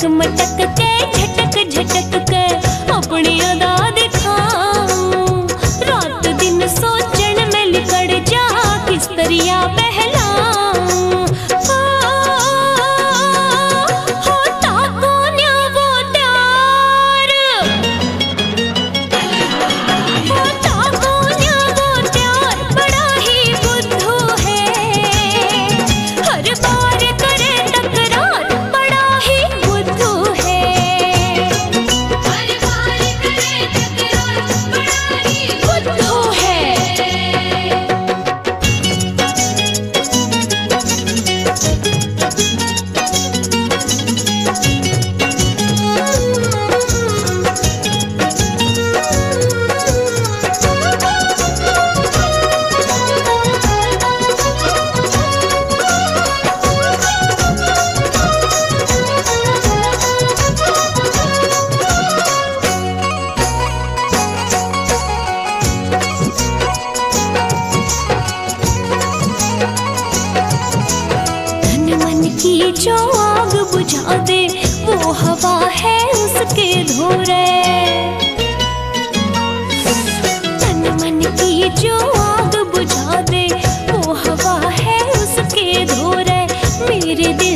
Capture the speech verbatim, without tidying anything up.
मटक मटक के झटक झटक के अपनी अदा दिखाऊं। रात दिन सोचन में लिकड़ जा किस तरिया बहलाऊं। होता कोन्या वो प्यार, होता कोन्या वो प्यार बड़ा ही बुद्धू है। हर बार करे तकरार बड़ा ही बुद्धू है। हर बार करे तकरार बड़ा ही बुद्धू है। तन मन की जो आग बुझा दे वो हवा है उसके धोरे। तन मन की जो आग बुझा दे वो हवा है उसके धोरे। मेरे दिल